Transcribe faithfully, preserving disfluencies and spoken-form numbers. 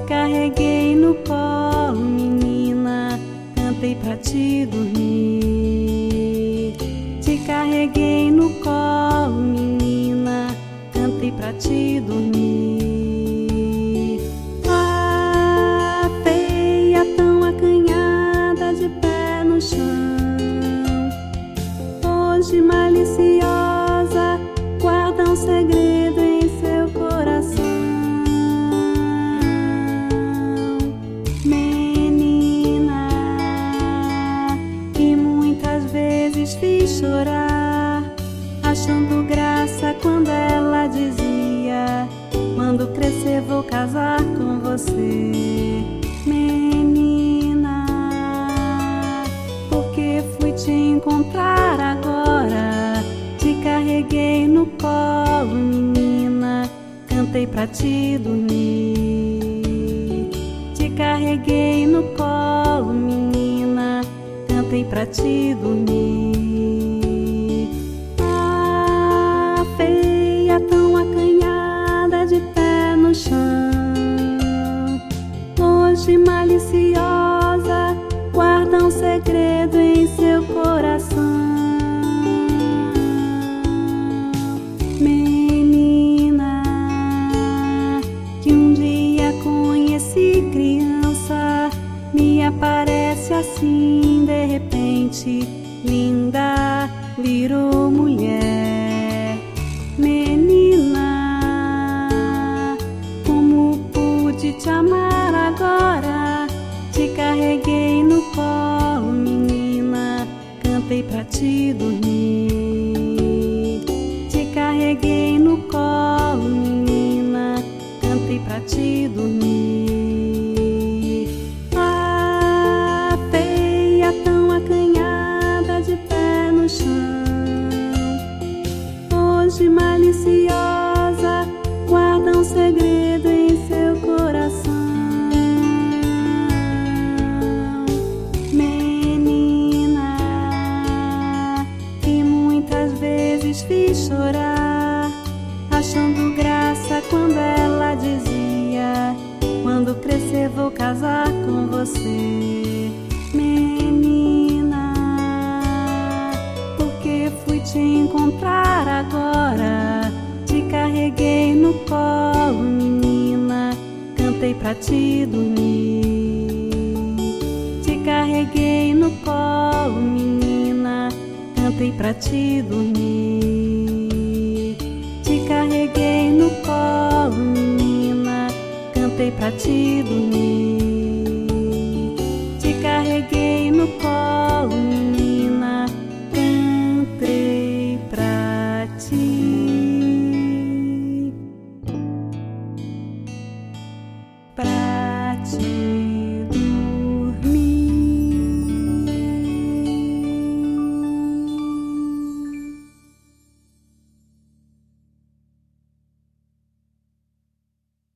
carreguei no colo, menina, cantei pra te dormir. Te carreguei no colo, menina, cantei pra te dormir. Ah, feia, tão acanhada, de pé no chão, hoje maliciosa, guarda um segredo em seu coração. Menina, que muitas vezes fiz chorar, achando graça quando ela dizia: quando crescer vou casar com você. Menina, porque fui te encontrar agora. Te carreguei no colo, menina, cantei pra te dormir. Te carreguei no colo, menina, cantei pra te dormir. Ah, feia, tão acanhada, de pé no chão, hoje maliciosa, guarda um segredo em seu coração. Menina, que um dia conheci criança, me aparece assim de repente, linda, virou mulher. Menina, como pude te amar agora? Te carreguei no colo, menina, cantei pra te dormir. Te carreguei no colo, menina, cantei pra te dormir. Ah, feia, tão acanhada, de pé no chão, hoje maliciosa, guarda um segredo em seu coração. Menina, que muitas vezes fiz chorar, achando graça quando ela dizia: quando crescer vou casar com você. Menina, porque fui te encontrar agora. Te carreguei no colo, menina, cantei pra te dormir. Te carreguei no colo, menina, cantei pra te dormir. Te carreguei no colo, menina, cantei pra te dormir.